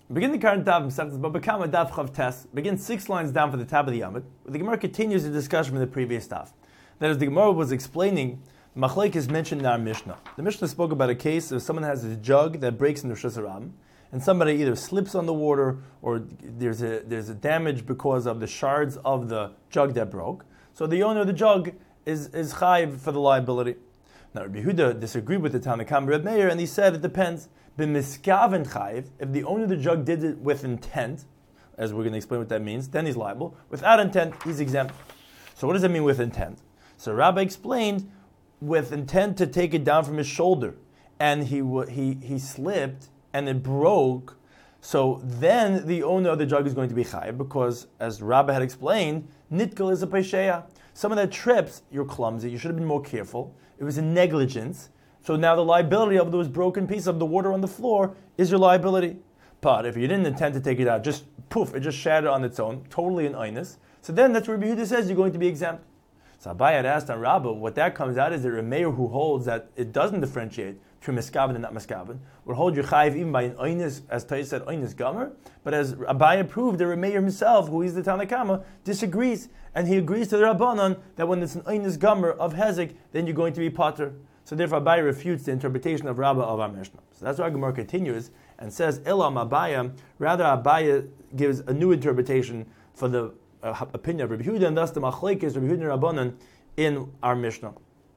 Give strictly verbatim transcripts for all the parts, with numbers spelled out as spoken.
Begin the current daf, Masechtas Baba Kama daf Chav Tes. Begin six lines down for the top of the Yamid. The Gemara continues the discussion from the previous daf. That is, the Gemara was explaining, Machlek is mentioned in our Mishnah. The Mishnah spoke about a case of someone has a jug that breaks in the Rishus Harabim, and somebody either slips on the water or there's a there's a damage because of the shards of the jug that broke. So the owner of the jug is is chayiv for the liability. Now Rabbi Yehuda disagreed with the Tanna Kama Reb Meir, and he said it depends. B'miskaven chayiv, if the owner of the jug did it with intent, as we're going to explain what that means, then he's liable. Without intent, he's exempt. So what does that mean with intent? So Rabbi explained with intent to take it down from his shoulder, and he he he slipped and it broke. So then the owner of the jug is going to be chayiv because, as Rabbi had explained, nitkel is a pesheya. Someone that trips, you're clumsy. You should have been more careful. It was a negligence. So now the liability of those broken pieces of the water on the floor is your liability. But if you didn't intend to take it out, just poof, it just shattered on its own, totally an einus. So then that's where Rabbi Yehuda says you're going to be exempt. So Abai had asked on Rabbah, what that comes out is that a mayor who holds that it doesn't differentiate between miskaven and not miskaven would hold your chayiv even by an einus, as Tais said, einus gomer. But as Abai proved, the Rameir himself, who is the Tanna Kama, disagrees, and he agrees to the Rabbanon that when it's an einus gomer of hezek, then you're going to be potter. So therefore, Abai refutes the interpretation of Rabbah of our Mishnah. So that's why Gemara continues and says, Elam Abaya, rather Abaya gives a new interpretation for the uh, opinion of Rabbi Yehuda, and thus the Machlekes Rabbi Yehuda and Rabbanan in our Mishnah.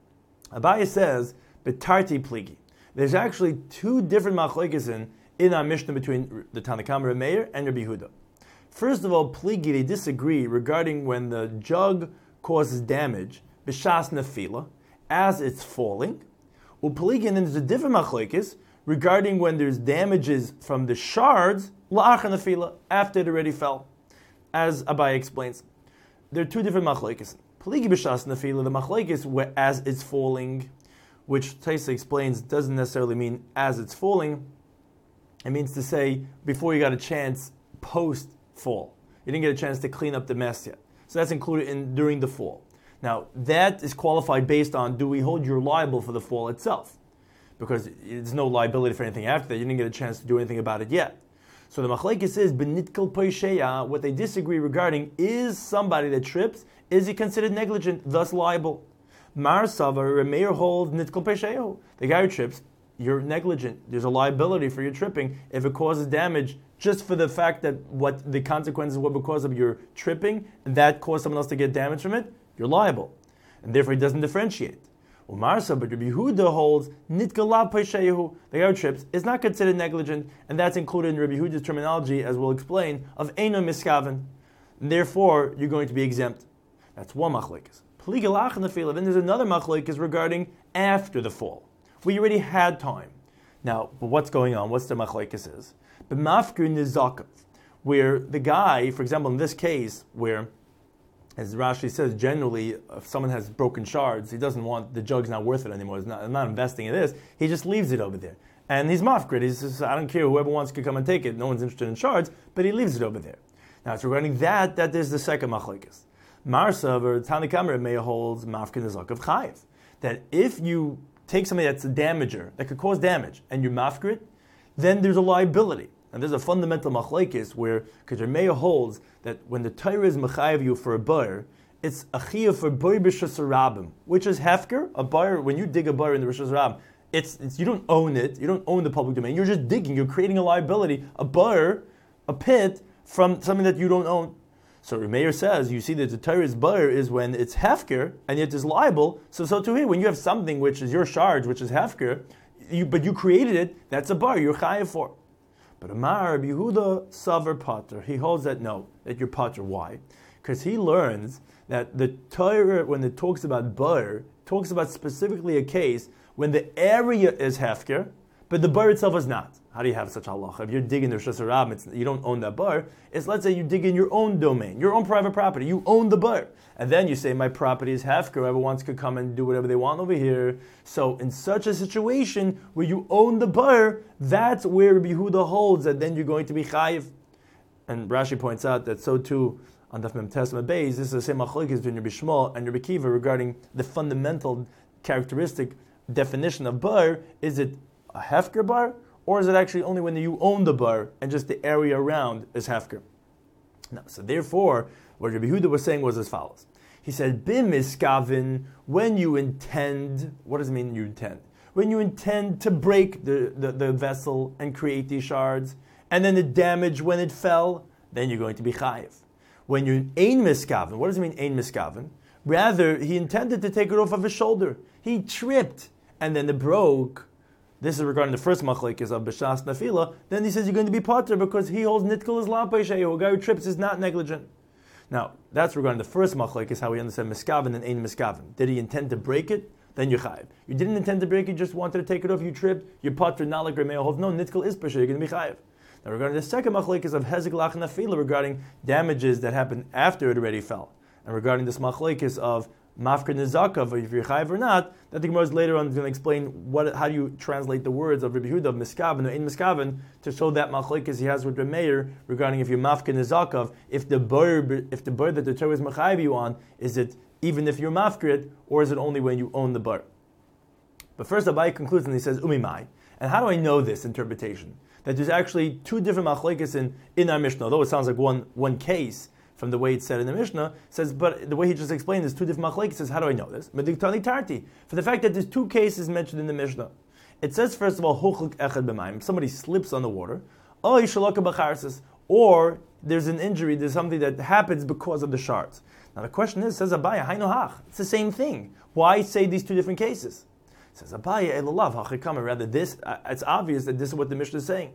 Abaya says, Betarti Pligi. There's actually two different Machlekes in, in our Mishnah between the Tanna Kama Reb Meir and Rabbi Yehuda. First of all, Pligi, they disagree regarding when the jug causes damage, B'shas Nefila, as it's falling. Upaligi, and then there's a different machlekes regarding when there's damages from the shards, la'achar nefila, after it already fell. As Abai explains, there are two different machlekes. Paligi b'shas nefila, the machlekes as it's falling, which Taisa explains doesn't necessarily mean as it's falling. It means to say before you got a chance post fall. You didn't get a chance to clean up the mess yet. So that's included in during the fall. Now, that is qualified based on, do we hold you liable for the fall itself? Because there's no liability for anything after that. You didn't get a chance to do anything about it yet. So the machlekes is, benitkel poisheya, what they disagree regarding is somebody that trips, is he considered negligent, thus liable? Mar savar, Rameir holds nitkel poisheya. The guy who trips, you're negligent. There's a liability for your tripping if it causes damage just for the fact that what the consequences were because of your tripping, and that caused someone else to get damage from it. You're liable, and therefore he doesn't differentiate. Umarsa, but Rabbi Yehuda holds nitgalav paishehu. The guy who trips is not considered negligent, and that's included in Rabbi Yehuda's terminology, as we'll explain, of eino miskaven. And therefore, you're going to be exempt. That's one machlekes. Pligalach in the field. Then there's another machlekes regarding after the fall. We already had time. Now, but what's going on? What's the machlekes is? B'mafkir nizakav, where the guy, for example, in this case, where as Rashi says, generally, if someone has broken shards, he doesn't want, the jug's not worth it anymore. He's not, not investing in this. He just leaves it over there. And he's mafkrid. He says, I don't care, whoever wants to come and take it. No one's interested in shards, but he leaves it over there. Now, it's regarding that, that is the second machlekes. Marsa, or Tanna Kama Reb Meir holds mafkrid nizak of chayiv. That if you take something that's a damager, that could cause damage, and you mafkrid, then there's a liability. And there's a fundamental machlekes where, because Meir holds that when the Torah is mechayev you for a bar, it's a chiyuv for bar b'shus harabim, which is hefker. A bar, when you dig a bar in the rishus harabim, it's, it's you don't own it, you don't own the public domain. You're just digging. You're creating a liability, a bar, a pit from something that you don't own. So Meir says, you see that the Torah's bar is when it's hefker and yet it's liable. So so to here, when you have something which is your charge, which is hefker, you, but you created it, that's a bar. You're chayev for. But Amar Rabbi Yehuda Savar Pater, he holds that no, that you're Pater. Why? Because he learns that the Torah, when it talks about bar, talks about specifically a case when the area is hefker, but the bar itself is not. How do you have such halacha? If you're digging the Rishus Harabim, you don't own that bar. It's, let's say you dig in your own domain, your own private property. You own the bar. And then you say, my property is hefker. Whoever wants could come and do whatever they want over here. So in such a situation where you own the bar, that's where Rabbi Yehuda holds that then you're going to be chayiv. And Rashi points out that so too on Daf Mem Tes Mem Beis, this is the same machlokes between Rabbi Shmuel and Rabbi Kiva regarding the fundamental characteristic definition of bar. Is it a hefker bar or is it actually only when you own the bar and just the area around is hefker? No. So therefore, what Rabbi Yehuda was saying was as follows. He said, Bim iskavin, when you intend, what does it mean you intend? When you intend to break the, the, the vessel and create these shards, and then the damage when it fell, then you're going to be chayiv. When you're ein miskaven, what does it mean ein miskaven? Rather, he intended to take it off of his shoulder. He tripped, and then it broke. This is regarding the first machlekes of b'shas nafila. Then he says you're going to be potter because he holds nitkel as lapay sheyu. A guy who trips is not negligent. Now, that's regarding the first machlekes, how we understand miskaven and ein miskaven. Did he intend to break it? Then you're chayiv. You didn't intend to break it, you just wanted to take it off, you tripped, you're potter, not like Rameh holds. No, nitkel is pesha, you're going to be chayiv. Now, regarding the second machlekes of hezek lach nafila, regarding damages that happened after it already fell, and regarding this machlekes of mafker nizakav, if you're chayiv or not, that the Gemara is later on going to explain what, how do you translate the words of Rabbi Yehuda of miskaven or ein miskaven to show that machlekes he has with Reb Meir regarding if you're mafker nizakav, if the bird, if the bird that the Torah is mechayiv you on, is it even if you're mafker it, or is it only when you own the bird? But first, Abai concludes and he says umimai. And how do I know this interpretation? That there's actually two different machlekes in, in our Mishnah, although it sounds like one one case from the way it's said in the Mishnah, says, but the way he just explained there's two different machlekes, says, how do I know this? Medigtani tarti. For the fact that there's two cases mentioned in the Mishnah. It says, first of all, hochlik echad b'mayim, somebody slips on the water, or or there's an injury, there's something that happens because of the shards. Now the question is, says Abaya, hainu hach, it's the same thing. Why say these two different cases? Says Abaya, elulav hachikama, rather this, uh, it's obvious that this is what the Mishnah is saying.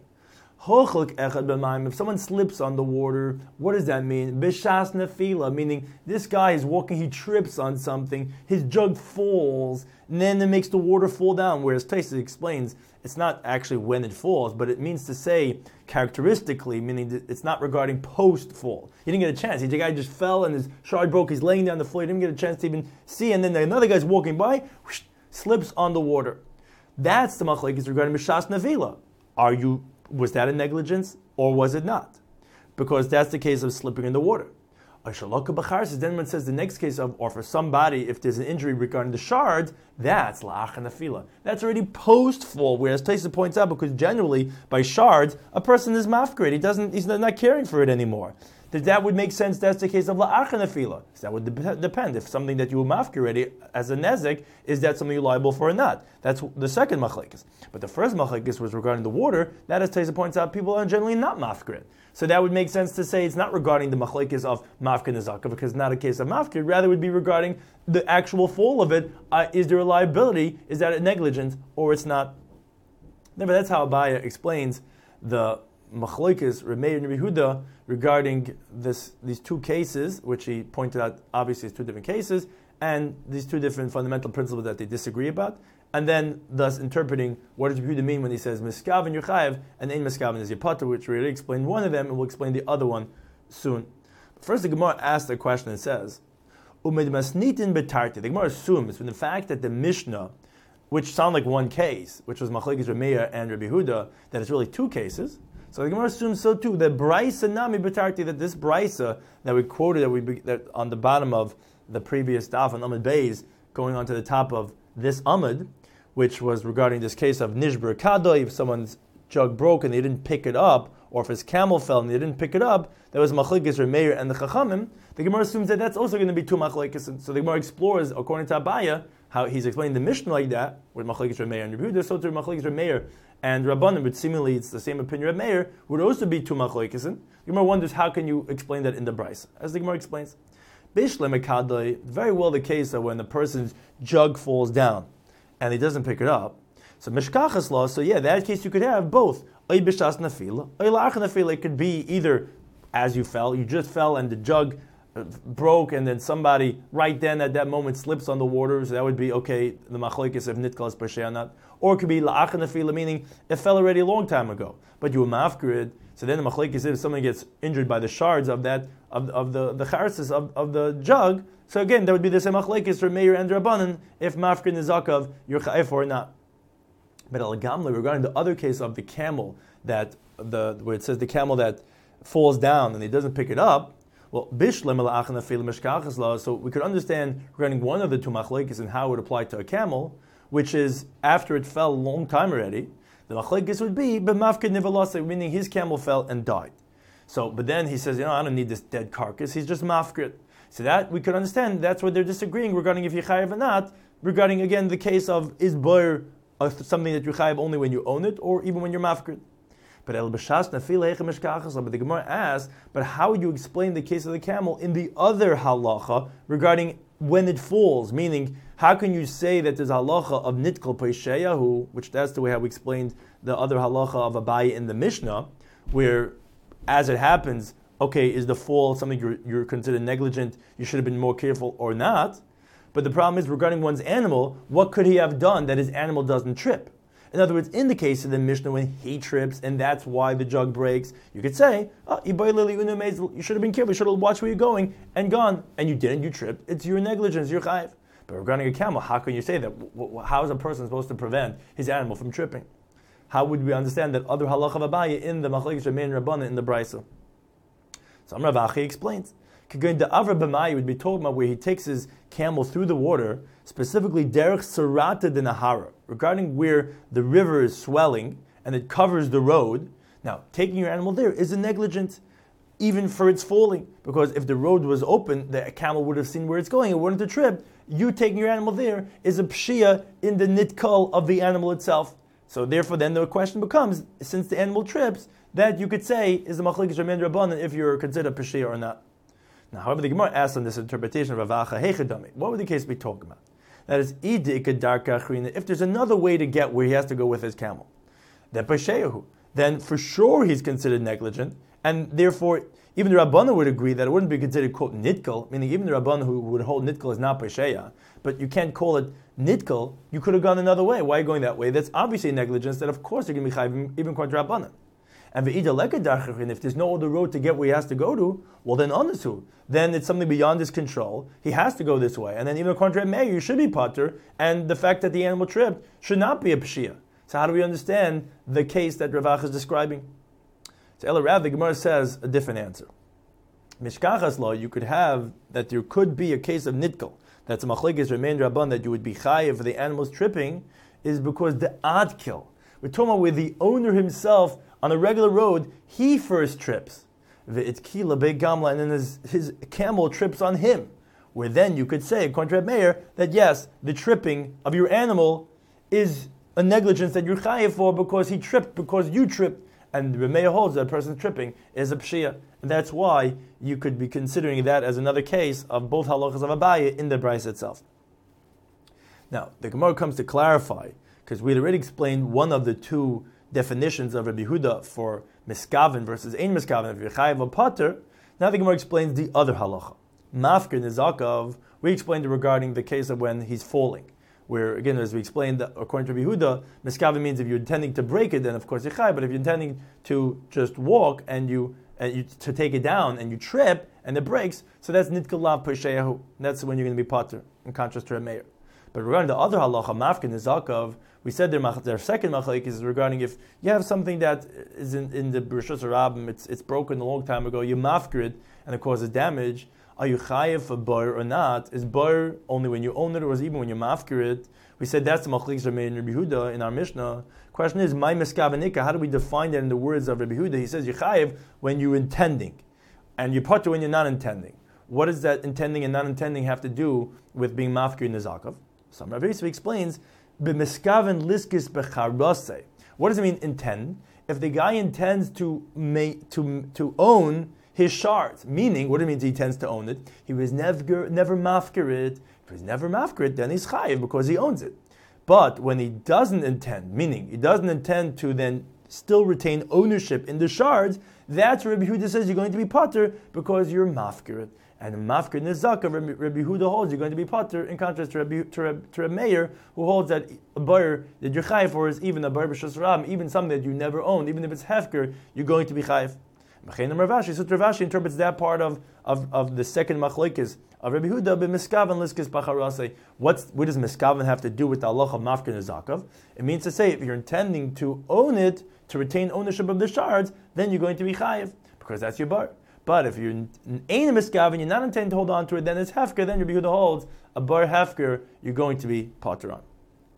If someone slips on the water, what does that mean? Bishas nefila, meaning this guy is walking, he trips on something, his jug falls, and then it makes the water fall down. Whereas Taisa explains, it's not actually when it falls, but it means to say characteristically, meaning it's not regarding post-fall. He didn't get a chance. The guy just fell and his shard broke, he's laying down on the floor, he didn't get a chance to even see, and then another guy's walking by, whoosh, slips on the water. That's the machlekes regarding Bishas nefila. Are you Was that a negligence or was it not? Because that's the case of slipping in the water. Then when it says the next case of, or for somebody, if there's an injury regarding the shards, that's la'ach nefila. That's already post-fall, whereas Taisa points out, because generally, by shards, a person is mafkrid. He doesn't, he's not caring for it anymore. That that would make sense, that's the case of la'ach nefila. So that would de- depend. If something that you were mafkir already as a nezek, is that something you're liable for or not? That's the second machlekes. But the first machlekes was regarding the water. That, as Taisa points out, people are generally not mafkir. So that would make sense to say it's not regarding the machlekes of mafkir nezaka, because it's not a case of mafkir. Rather, it would be regarding the actual fall of it. Uh, is there a liability? Is that a negligence or it's not? No, but that's how Abaya explains the machlekes Reb Meir and Reb Yehuda regarding this, these two cases, which he pointed out obviously is two different cases, and these two different fundamental principles that they disagree about, and then thus interpreting what does Reb Yehuda mean when he says miskaven yochayev and ein miskaven is yapater, which we already explained one of them, and we'll explain the other one soon. First, the Gemara asks a question and says, umid masnitin betarti. The Gemara assumes from the fact that the Mishnah, which sound like one case, which was machlekes Reb Meir and Reb Yehuda, that it's really two cases. So the Gemara assumes so too. That brisa nami betarti, that this brisa that we quoted, that we that on the bottom of the previous daf on Amud Beis, going on to the top of this Amud, which was regarding this case of nishber kadoi, if someone's jug broke and they didn't pick it up, or if his camel fell and they didn't pick it up, that was machlekes Reb Meir and the Chachamim. The Gemara assumes that that's also going to be two machlekes. So the Gemara explores, according to Abaya, how he's explaining the Mishnah like that, with machlekes Reb Meir and Reb Yehuda, so to machlekes Reb Meir and Rabbanim, but seemingly it's the same opinion of Meir, would also be two machlekes. The Gemara wonders, how can you explain that in the Brisa? As the Gemara explains, Bishlem ekadai, very well the case of when the person's jug falls down and he doesn't pick it up. So mishkachas law, so yeah, that case you could have both. Oy bishas nafila, oy la'ach nafila. It could be either as you fell, you just fell and the jug broke, and then somebody right then at that moment slips on the water, so that would be okay, the machlekes of nitkalas b'shei or not. Or it could be la'ach nefila, meaning it fell already a long time ago, but you were mafkrid. So then the machlekes is if someone gets injured by the shards of that of, of the the charses of, of the jug. So again, that would be the same machlekes for Meir and Rabbanan if mafkrid nizakav you're chayef or not. But al gamle, regarding the other case of the camel that the where it says the camel that falls down and he doesn't pick it up. Well, bishlem la'ach nefila mishkachas law. So we could understand regarding one of the two machlekes and how it would apply to a camel, which is after it fell a long time already. The machlekes would be b'mafkid nivelase, meaning his camel fell and died. So, but then he says, you know, I don't need this dead carcass. He's just mafkid. So that we could understand. That's what they're disagreeing regarding if you chayav or not. Regarding again the case of is boyer uh, something that you chayav only when you own it, or even when you're mafkid. But El B'Shas Nafil Heichem Mishkachas. But the Gemara asks, but how would you explain the case of the camel in the other halacha regarding when it falls? Meaning, how can you say that there's a halacha of Nitkel Peisheyahu, which that's the way how we explained the other halacha of Abaye in the Mishnah, where, as it happens, okay, is the fall something you're, you're considered negligent, you should have been more careful or not? But the problem is, regarding one's animal, what could he have done that his animal doesn't trip? In other words, in the case of the Mishnah, when he trips, and that's why the jug breaks, you could say, oh, you should have been careful, you should have watched where you're going, and gone. And you didn't, you tripped. It's your negligence, your chayiv. But regarding a camel, how can you say that? How is a person supposed to prevent his animal from tripping? How would we understand that other halacha of Abaye in the Machlekes Ramein Rabbanan in the Brisa? So Amar Rav Achi explains. The Avra B'Mai would be talking about where he takes his camel through the water, specifically Derech Sarata de Nahara, regarding where the river is swelling and it covers the road. Now, taking your animal there is a negligence, even for its falling, because if the road was open, the camel would have seen where it's going, it wouldn't have tripped. You taking your animal there is a pshia in the nitkal of the animal itself. So therefore, then the question becomes, since the animal trips, that you could say is the Machlekes Ramein Rabbanan if you're considered pshia or not. Now, however, the Gemara asks on this interpretation of Rav Acha Heichadami, what would the case be talking about? That is, if there's another way to get where he has to go with his camel, then for sure he's considered negligent, and therefore even the Rabbanah would agree that it wouldn't be considered, quote, nitkel, meaning even the Rabbanah who would hold nitkel is not pesheya, but you can't call it nitkel, you could have gone another way. Why are you going that way? That's obviously negligence that of course you're going to be chayv, even according to Rabbanah. And if there's no other road to get where he has to go to, well then onasu. Then it's something beyond his control. He has to go this way. And then even according to Meir, you should be potter, and the fact that the animal tripped should not be a pshia. So how do we understand the case that Rav Acha is describing? So El Rav, the Gemara says a different answer. Mishkachas law, you could have that there could be a case of nitkel. That's a machlekes Ramein Rabban that you would be chayiv for the animals tripping, is because the adkil. We're talking about where the owner himself on a regular road, he first trips. V'itkila begamla, and then his, his camel trips on him. Where then you could say, according to Reb Meir, that yes, the tripping of your animal is a negligence that you're chayiv for because he tripped, because you tripped. And Reb Meir holds that a person tripping is a pshia. And that's why you could be considering that as another case of both halachas of Abaye in the Brisa itself. Now, the Gemara comes to clarify, because we had already explained one of the two definitions of Rabbi Yehuda for miskaven versus ein miskaven, if you're chayiv or pater. Now the Gemara explains the other halacha. Mafkir nizakav, we explained it regarding the case of when he's falling, where again, as we explained, according to Rabbi Yehuda, miskaven means if you're intending to break it, then of course you're chayiv, but if you're intending to just walk and you, and you to take it down and you trip and it breaks, so that's nitkal lav pesheyahu. That's when you're going to be pater, in contrast to Reb Meir. But regarding the other halacha, mafkir nizakav, we said their, their second machlek is regarding if you have something that is in, in the Rishus Rabbim, it's it's broken a long time ago, you mafkir it and it causes damage. Are you chayiv for bar or not? Is bar only when you own it, or is even when you mafkir it? We said that's the machlek Ramein and Rabbi Yehuda in our Mishnah. Question is, my miskavenika, how do we define that in the words of Rabbi Yehuda? He says you chayiv when you're intending, and you pater when you're not intending. What does that intending and not intending have to do with being mafkir in the zakav? Some Rav Yosef explains, b'miskaven liskis becharase. What does it mean intend? If the guy intends to make, to to own his shards, meaning what it means he intends to own it, he was never never mafkir it. If he's never mafkir it, then he's chayiv because he owns it. But when he doesn't intend, meaning he doesn't intend to then still retain ownership in the shards, that's where Rabbi Yehuda says you're going to be pater because you're mafkir it. And mafkir nizaka, Rabbi Yehuda holds you're going to be pater, in contrast to Rabbi, to Rabbi, to Rabbi Meir, who holds that a bar that you're chayiv for is even a bar b'shus ram, even something that you never owned, even if it's hefker, you're going to be chayiv. Rav Ashi, so Rav Ashi interprets that part of, of, of the second machlekes of Rabbi Yehuda, b'miskaven liskis b'charase. What's what does miskaven have to do with the halacha of mafkir nizakav? It means to say if you're intending to own it, to retain ownership of the shards, then you're going to be chayiv because that's your bar. But if you're in a miskaven, you're not intending to hold on to it, then it's hefker, then Rabbi Yehuda holds a bar hefker, you're going to be pater on.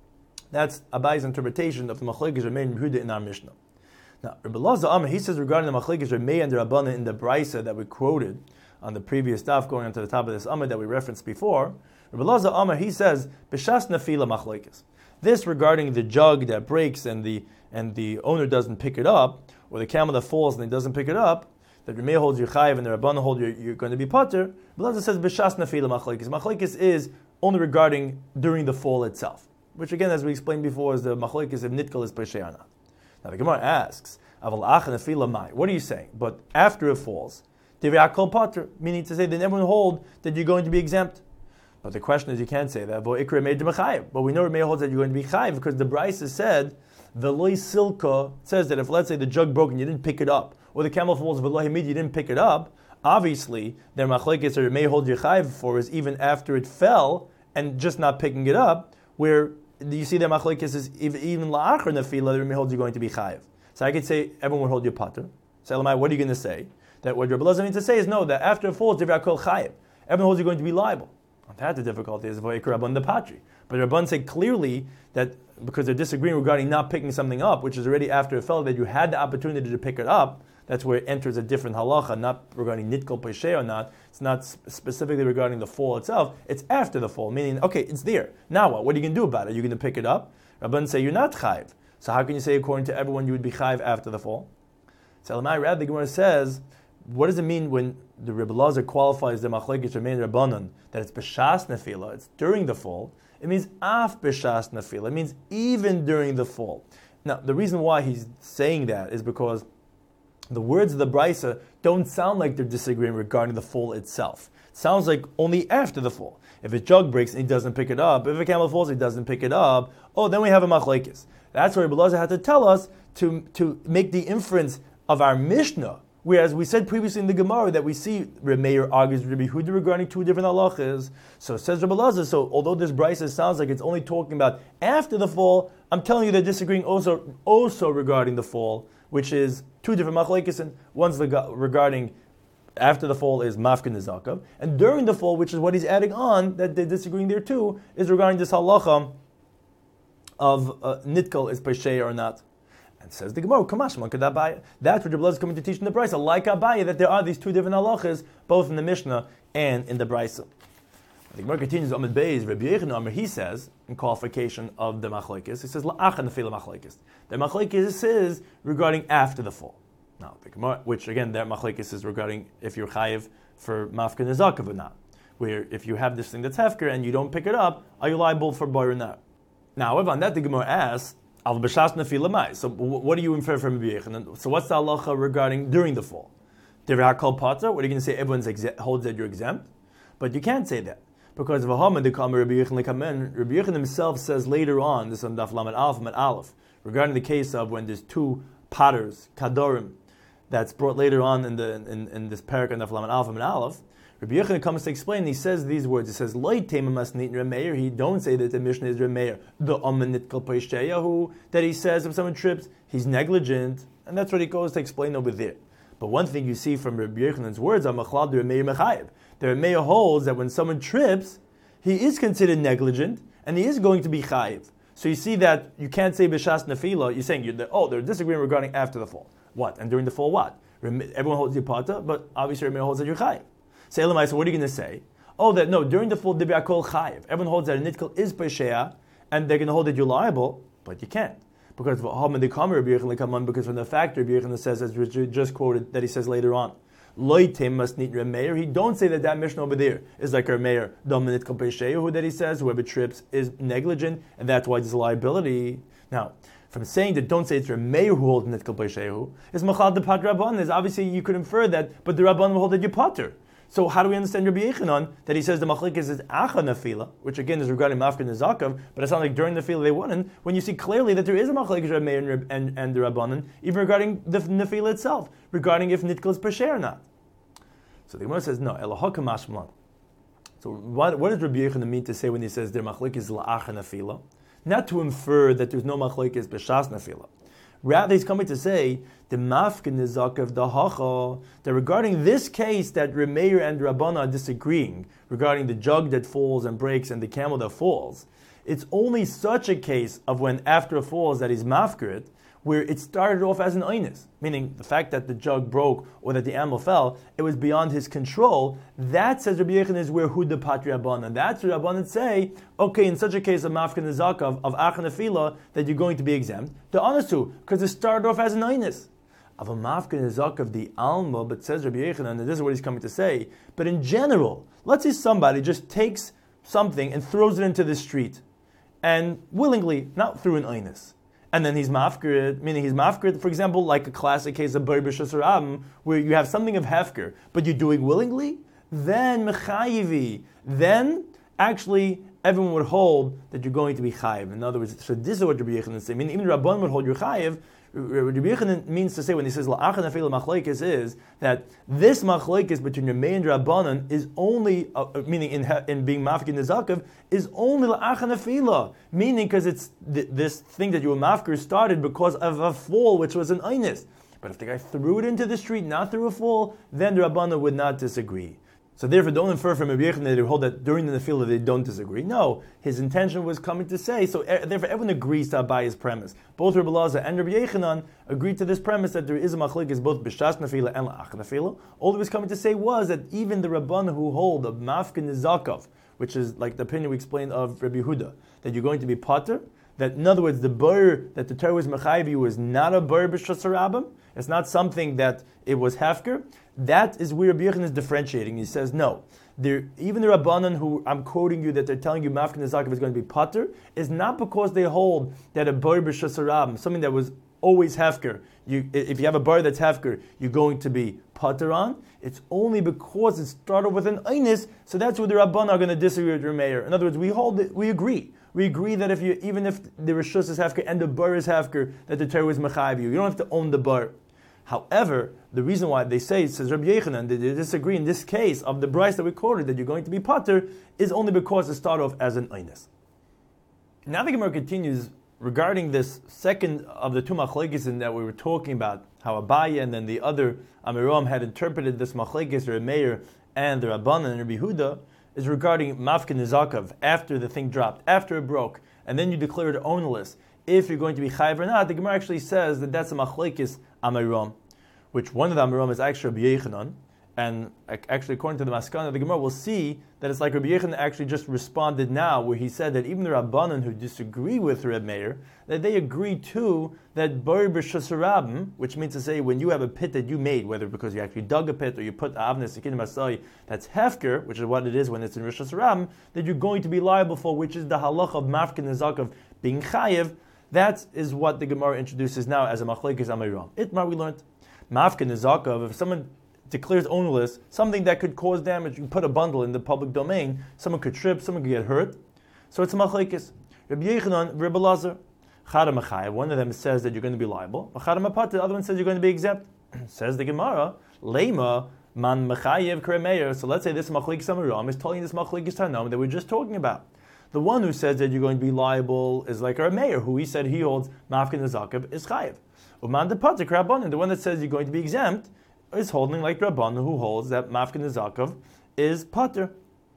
That's Abai's interpretation of the Machlekes Ramei and Yehuda in our Mishnah. Now, Rebbe Elazar Amar, he says regarding the Machlekes Ramei and the Rabbanan in the Brisa that we quoted on the previous daf going on to the top of this Amar that we referenced before, Rebbe Elazar Amar, he says, B'shas nafila machlekes. This regarding the jug that breaks and the and the owner doesn't pick it up, or the camel that falls and he doesn't pick it up, that Ramei holds your chayiv and the Rabbanan hold you're, you're going to be pater. Rebbe Elazar says, B'shas nafila machlekes. Machlekes is only regarding during the fall itself, which again, as we explained before, is the machlekes if nitkel is peshay or not. Now the Gemara asks, Aval ach nafila mai. What are you saying? But after it falls, Tivriakol pater, meaning to say that everyone hold that you're going to be exempt. But the question is, you can't say that. But we know Ramei holds that you're going to be chayiv because the Brisa said, Veloy silka, says that if, let's say, the jug broke and you didn't pick it up, or the camel falls, Veloy hamid, you didn't pick it up, obviously, their machlekes that Ramei hold your chayiv for is even after it fell and just not picking it up, where you see their machlekes is even la'achar nafila, the Ramei holds you're going to be chayiv. So I could say, everyone would hold your pater. So, what are you going to say? That what Rebbe Elazar means to say is no, that after it falls, Tivriakol chayiv. Everyone holds you're going to be liable. That the difficulty is Vayikra Rabban the Patri. But Rabban say clearly that because they're disagreeing regarding not picking something up, which is already after it fell, that you had the opportunity to pick it up, that's where it enters a different halacha, not regarding nitkel peshay or not. It's not specifically regarding the fall itself. It's after the fall, meaning, okay, it's there. Now what? What are you going to do about it? Are you going to pick it up? Rabban say you're not chayiv. So how can you say according to everyone you would be chayiv after the fall? So Elamai Rad, the Gemara says, what does it mean when the Rebbe Elazar qualifies the machlekes Ramei and Rabbanan that it's b'shas nefila, it's during the fall? It means af b'shas nefila. It means even during the fall. Now, the reason why he's saying that is because the words of the Brisa don't sound like they're disagreeing regarding the fall itself. It sounds like only after the fall. If a jug breaks and he doesn't pick it up, if a camel falls and he doesn't pick it up, oh, then we have a machlekes. That's why Rebbe Elazar had to tell us to, to make the inference of our Mishnah. Whereas we said previously in the Gemara that we see Rameir argues Rabbi Yehuda regarding two different halachas. So it says Rebbe Elazar, so although this brisa sounds like it's only talking about after the fall, I'm telling you they're disagreeing also, also regarding the fall, which is two different machlekes, and one's regarding after the fall is mafkin nezakav, and during the fall, which is what he's adding on, that they're disagreeing there too, is regarding this halacha of uh, nitkel is peshay or not. And says the Gemara, Kamashman could Abaya. That's what Rebbe Elazar is coming to teach in the Brisa, like Abaya, that there are these two different halachas, both in the Mishnah and in the Brisa. The Gemara continues, Amid Beis, Rabbi Yechon, he says, in qualification of the machlekes, he says, La'achan nefila machlekes. The machlekes is regarding after the fall. Now, the Gemara, which again, that machlekes is regarding if you're chayiv for mafka nezakav or not. Where if you have this thing that's hefker and you don't pick it up, are you liable for boy or not? Now, however, on that the Gemara asks, Al b'shas nefila mai. So what do you infer from Rabbi Yechon? So what's the halacha regarding during the fall? Divrei hakol pater. What are you going to say? Everyone exe- holds that you're exempt, but you can't say that because of Haman they come Rabbi Yechon lekamen. Rabbi Yechon himself says later on, this on Daf Lamed Aleph and Aleph, regarding the case of when there's two potters kadorim, that's brought later on in the in, in this parak on Daf Lamed Aleph and Aleph. Rabbi Yechon comes to explain, he says these words, he says, Loi tema masnit Rameir, he don't say that the Mishnah is Rameir, the Amanit Kal Paishayahu, that he says if someone trips, he's negligent, and that's what he goes to explain over there. But one thing you see from Rabbi Yechon's words, Amachlad Rameir Mechayev, the Rameir holds that when someone trips, he is considered negligent, and he is going to be chayiv. So you see that you can't say B'shas Nefila, you're saying, you're, oh, they're disagreeing regarding after the fall. What? And during the fall, what? Everyone holds your pata, but obviously Rameir holds that you're chayiv. Say, so what are you going to say? Oh, that no, during the full dibya kol chayiv. Everyone holds that a nitkel is pesheya, and they're going to hold that you're liable, but you can't. Because because from the fact Rabbi Yechon says, as we just quoted, that he says later on, loitem must need Rameir. He don't say that that mission over there is like Rameir, dominant kol pesheya, who that he says, whoever trips is negligent, and that's why there's a liability. Now, from saying that don't say it's Rameir who holds nitkel pesheya, is machal de pat rabban. Is obviously you could infer that, but the rabban will hold that you potter. So how do we understand Rabbi Yechonon that he says the machlekes is acha nefila, which again is regarding mafka nezakav, but it's not like during the nefila they wouldn't, when you see clearly that there is a machlekes Rameir and, and, and the Rabbanan, even regarding the nefila itself, regarding if nitkel is pesher or not. So the Gemara says, no, elahaka mashmalan. So what, what does Rabbi Yechonon mean to say when he says their machlekes is la'acha nefila? Not to infer that there's no machlekes b'shas nefila. Rather, he's coming to say the mafkin nizakav dahacha, that regarding this case that Rameir and Rabbana are disagreeing regarding the jug that falls and breaks and the camel that falls, It's only such a case of when after a fall is that he's mafkir it, where it started off as an oinus, meaning the fact that the jug broke or that the animal fell, it was beyond his control. That, says Rabbi Yechon, is where huda patri Rabbanan. That's where Rabbanan say, okay, in such a case of mafkin nezaka of, of achan afila, that you're going to be exempt. The honest to, because it started off as an oinus. Of a mafkin nezaka of the alma, but says Rabbi Yechon, and this is what he's coming to say, but in general, let's say somebody just takes something and throws it into the street, and willingly, not through an oinus. And then he's mafkir, meaning he's mafkir, for example, like a classic case of bar b'shus harabim, where you have something of hefker, but you're doing willingly, then mechayivi, then actually everyone would hold that you're going to be chayiv. In other words, so this is what Rabbi Yechanan is saying. I mean, even Rabban would hold your chayiv. Rabbi Yechanan means to say when he says la'achan afil machlekes is that this machlekes between Ramei and Rabbanan is only uh, meaning in in being mafkin nezakav is only la'achan afila, meaning because it's th- this thing that you were mafkir started because of a fall which was an oinus. But if the guy threw it into the street not through a fall, then the Rabbanan would not disagree. So therefore, don't infer from Rabbi Yechanan that they hold that during the nefila they don't disagree. No, his intention was coming to say. So er, therefore, everyone agrees to Abaye's premise. Both Rabbi Elazar and Rabbi Yechanan agreed to this premise that there is a machlekes both b'shas nefila and la'ach nefila. All he was coming to say was that even the Rabbanan who hold a mafkin nizakov, which is like the opinion we explained of Rabbi Yehuda, that you're going to be pater. That in other words, the bar that the Torah was mechayiv you was not a bar b'shas harabim. It's not something that it was hefker. That is where Rabbi Yechanan is differentiating. He says, no, there, even the Rabbanan who I'm quoting you that they're telling you mafkin nezakav is going to be pater is not because they hold that a bar b'shas harabim, something that was always hefker. You, if you have a bar that's hefker, you're going to be pater on. It's only because it started with an oinus, so that's where the Rabbanan are going to disagree with Rameir. In other words, we hold it, we agree. We agree that if you, even if the rishus is hefker and the bar is hefker, that the Torah is mechayiv you. You don't have to own the bar. However, the reason why they say, says Rabbi Yechanan, that they disagree in this case of the bryce that we quoted, that you're going to be pater, is only because it started off as an oinus. Now the Gemara continues regarding this second of the two machlekes that we were talking about, how Abaye and then the other Amiram had interpreted this machlekes, the Rameir and the Rabbanan and Rabbi Huda, is regarding mafkin nezakav, after the thing dropped, after it broke, and then you declare it ownerless. If you're going to be chayiv or not, the Gemara actually says that that's a machlekes Amiram, which one of the Amiram is actually Rabbi Yechanan, and actually according to the Maskana, the Gemara will see that it's like Rabbi Yechanan actually just responded now, where he said that even the Rabbanan who disagree with Reb Meir, that they agree too that bar b'shus harabim, which means to say when you have a pit that you made, whether because you actually dug a pit or you put avnes sekin masai, that's hefker, which is what it is when it's in b'shus harabim, that you're going to be liable for, which is the halach of mafkin nezak of being chayiv. That is what the Gemara introduces now as a machlekes amiram. Itmar we learned mafkin nezak of if someone declares ownerless, something that could cause damage. You put a bundle in the public domain, someone could trip, someone could get hurt. So it's a machlekes. Rabbi Yechanan, Rabbi Elazar, Chada Machayev. One of them says that you're going to be liable. Chada Mapat, the other one says you're going to be exempt. Says the Gemara, Lema man Machayev Kremeir. So let's say this machlekes amiram is telling this machlekes tanam that we're just talking about. The one who says that you're going to be liable is like our mayor, who he said he holds mafkin nezakav is chayev. Uman de pater Rabbanan, the one that says you're going to be exempt, is holding like Rabbanan, who holds that mafkin nezakav is pater.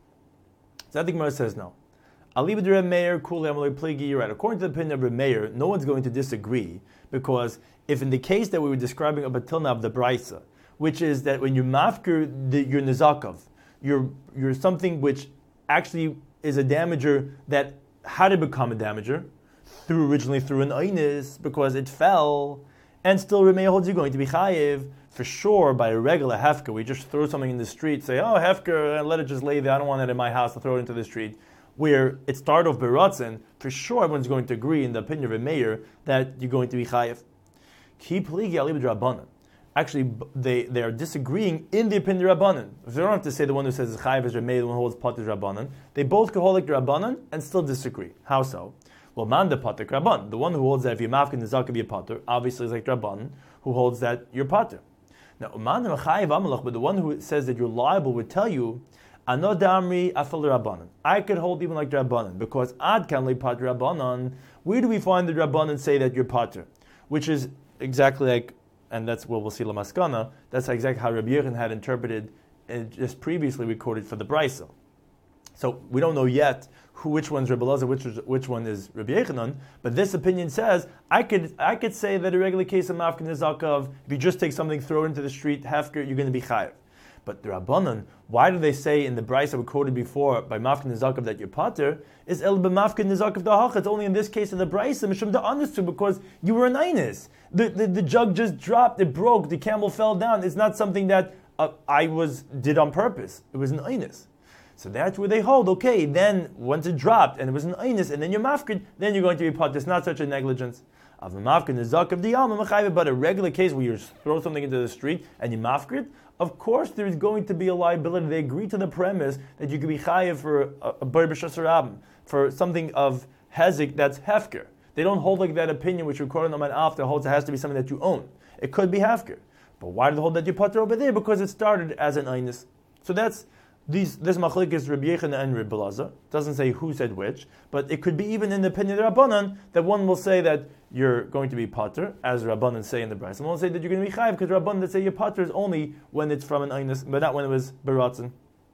So the Gemara says no. Aliba de Meir kuli amalei pligi. You're right. According to the opinion of Reb Meir, no one's going to disagree, because if in the case that we were describing up until now of the brisa, which is that when you mafkir the, your nezakav, you're you're something which actually is a damager that how did it become a damager? Through originally through an oinus, because it fell, and still Reb Meir holds you going to be chayiv for sure by a regular hefker. We just throw something in the street, say, oh hefker, let it just lay there. I don't want it in my house. I'll throw it into the street. Where it started off beratzin, for sure everyone's going to agree in the opinion of a mayor that you're going to be chayiv. Ki pligi alibid rabbanan. Actually, they, they are disagreeing in the opinion of Rabbanan. If they don't have to say the one who says chayiv is Rameir, the one who holds pat is Rabbanan. They both could hold like Rabbanan and still disagree. How so? Well, man de pater Rabban, the one who holds that if you're mafkin nezakav you're pater, obviously is like Rabbanan, who holds that you're pater. Now, man de chayiv amalach, but the one who says that you're liable would tell you, ano damri afal Rabbanan. I could hold even like Rabbanan, because ad kan le pater Rabbanan. Where do we find the Rabbanan say that you're pater? Which is exactly like, and that's what we'll see Lamaskana, that's exactly how Rabbi Yechanan had interpreted, and just previously recorded for the Brisa. So we don't know yet who, which one's Rebbe Elazar, which which one is Rabbi Yechanan. But this opinion says I could I could say that a regular case of mafkin nizakav, if you just take something, throw it into the street, hefker, you're going to be chayav. But the Rabbanan, why do they say in the Bryce that we quoted before by mafkin nizakav that you're pater is el b'mafkin nizakav dahach? It's only in this case of the Bryce mishum da anisu, because you were an einis. The, the the jug just dropped, it broke, the camel fell down. It's not something that uh, I was did on purpose. It was an einis. So that's where they hold, okay, then once it dropped and it was an einus and then you're mafkid, then you're going to be pot. It's not such a negligence. Of the mafkid is zak of the alma, but a regular case where you throw something into the street and you mafkid, of course there's going to be a liability. They agree to the premise that you could be chayiv for a, a bar b'shasarabim, for something of hezik that's hefker. They don't hold like that opinion which recorded on after holds it has to be something that you own. It could be hefker. But why do they hold that you potter over there? Because it started as an einus. So that's These, this machlek is Rabbi Yechanan and Rabbi Elazar. Doesn't say who said which, but it could be even in the opinion of Rabbanan that one will say that you're going to be pater, as Rabbanan say in the Bryce, and one will say that you're going to be chayiv, because Rabbanan that say you're pater is only when it's from an einus, but not when it was beratzen.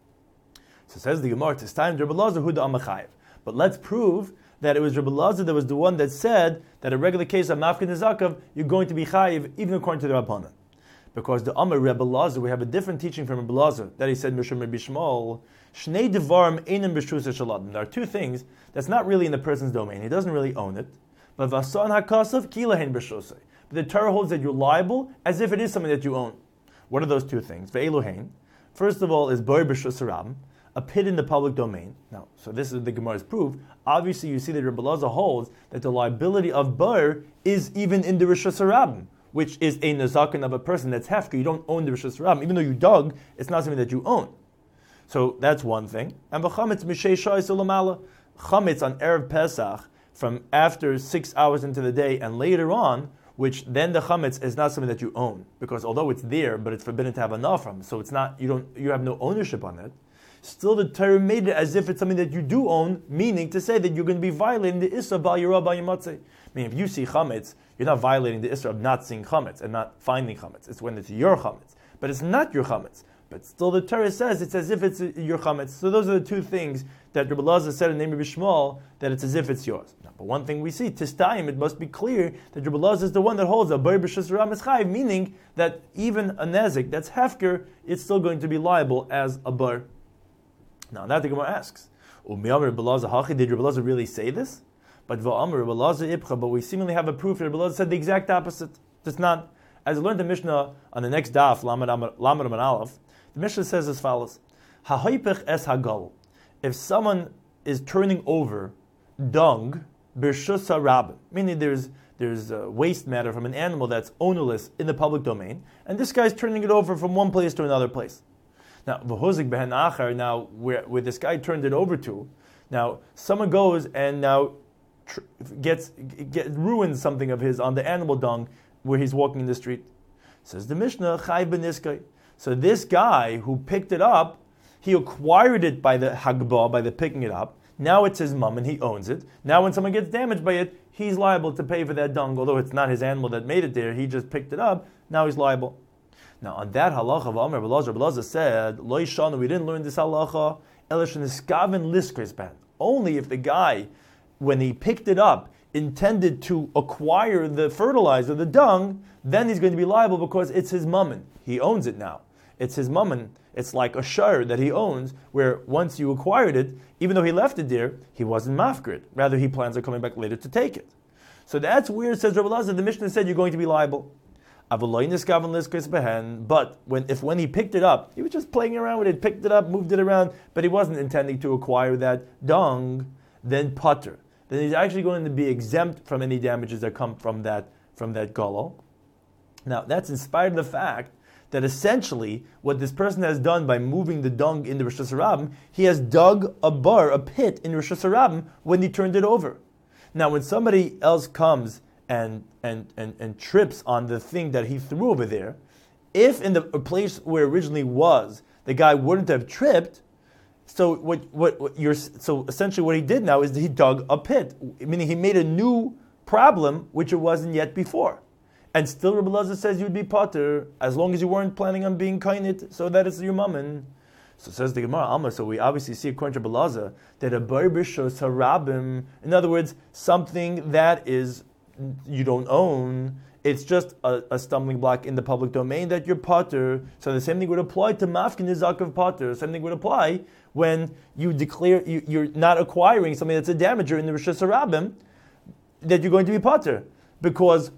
So says the Gemara, it's time Rabbi Elazar who the amachayiv. But let's prove that it was Rabbi Elazar that was the one that said that a regular case of mafkin nizakav, you're going to be chayiv even according to the Rabbanan. Because the Amar Rebbe Elazar, we have a different teaching from Rebbe Elazar that he said Mishum Rabbi Shmuel, Shnei Devarim Einim B'Shus Shaladim. There are two things that's not really in the person's domain. He doesn't really own it. But Vasan Hakasav Kilahen B'Shus. But the Torah holds that you're liable as if it is something that you own. What are those two things? Ve'eluhain. First of all is Bar B'Shus Rabim, a pit in the public domain. Now, so this is the Gemara's proof. Obviously, you see that Rebbe Elazar holds that the liability of Bar is even in the Rishus Rabim, which is a nazakin of a person that's hefker. You don't own the Rishus Rabim. Even though you dug, it's not something that you own. So that's one thing. And v'chametz mishei shayis ulamala. Chametz on Erev Pesach, from after six hours into the day and later on, which then the chametz is not something that you own. Because although it's there, but it's forbidden to have enough from, so it's not, you don't, you have no ownership on it. Still the Torah made it as if it's something that you do own, meaning to say that you're going to be violating the Issa Bal Yerah Bal Yamatzeh. I mean, if you see chametz, you're not violating the Issa of not seeing chametz and not finding chametz. It's when it's your chametz. But it's not your chametz. But still the Torah says it's as if it's your chametz. So those are the two things that Rebbe Elazar said in the name of Shmuel, that it's as if it's yours. Now, but one thing we see, Tistayim, it must be clear that Rebbe Elazar is the one that holds a Bar B'Shus Rabim is chayiv, meaning that even a nezik that's hefker, it's still going to be liable as a bar. Now that the Gemara asks, did Rebbe Elazar really say this? But but we seemingly have a proof that Rebbe Elazar said the exact opposite. It's not, as I learned the Mishnah on the next daf, Lamed Amar Aleph, the Mishnah says as follows: Ha'hoipech es hagal. If someone is turning over dung b'rshus harabim, meaning there's there's uh, waste matter from an animal that's ownerless in the public domain, and this guy's turning it over from one place to another place. Now, v'hozik behen achar. Now, where where this guy turned it over to, now someone goes and now tr- gets get, ruins something of his on the animal dung where he's walking in the street. Says the Mishnah, chayv b'niskay. So this guy who picked it up, he acquired it by the hagbah, by the picking it up. Now it's his mum and he owns it. Now when someone gets damaged by it, he's liable to pay for that dung, although it's not his animal that made it there. He just picked it up. Now he's liable. Now on that halacha of Amr Belazar, Belazar said, Lo yishanu, we didn't learn this halacha, elish niskaven liskris ban. Only if the guy, when he picked it up, intended to acquire the fertilizer, the dung, then he's going to be liable because it's his mummin. He owns it now. It's his mummin. It's like a shar that he owns, where once you acquired it, even though he left it there, he wasn't mafkrid. Rather, he plans on coming back later to take it. So that's where it says, Rebbe Elazar, the Mishnah said you're going to be liable. But when if when he picked it up, he was just playing around with it, picked it up, moved it around, but he wasn't intending to acquire that dung, then putter. Then he's actually going to be exempt from any damages that come from that from that gullo. Now, that's in spite of the fact that essentially what this person has done by moving the dung in the Rosh Hashanah, he has dug a bar, a pit in Rosh Hashanah when he turned it over. Now, when somebody else comes and, and, and, and trips on the thing that he threw over there, if in the place where it originally was, the guy wouldn't have tripped, so what, what, what you're, so essentially what he did now is that he dug a pit, meaning he made a new problem which it wasn't yet before. And still Rebbe Elazar says you'd be potter as long as you weren't planning on being kainit, so that it's your mammon. So says the Gemara, Alma, so we obviously see according to Belaza that a barbishos harabim, in other words, something that is you don't own, it's just a, a stumbling block in the public domain that you're potter. So the same thing would apply to mafkin nizak of potter. The same thing would apply when you declare you, you're not acquiring something that's a damager in the Rishus Harabim, that you're going to be potter. Because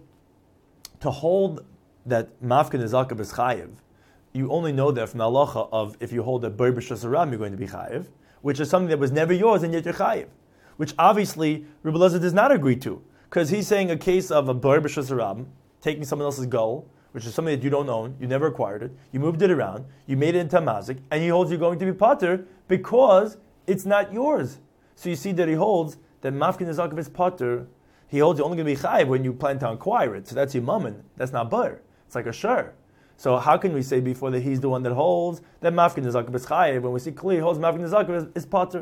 to hold that mafkin nizak is chayiv, you only know that from the halacha of if you hold a bar b'Rishus Harabim, you're going to be chayiv, which is something that was never yours and yet you're chayiv, which obviously Rebbe Elazar does not agree to. Because he's saying a case of a bar b'Rishus Harabim, taking someone else's goal, which is something that you don't own, you never acquired it, you moved it around, you made it into a mazik, and he holds you're going to be potter because it's not yours. So you see that he holds that mafkin nizak is potter, he holds you're only going to be chayiv when you plan to acquire it. So that's your mammon, that's not bar. It's like a shur. So how can we say before that he's the one that holds that mafkin nizak is chayiv when we see clearly he holds mafkin nizak is, is potter?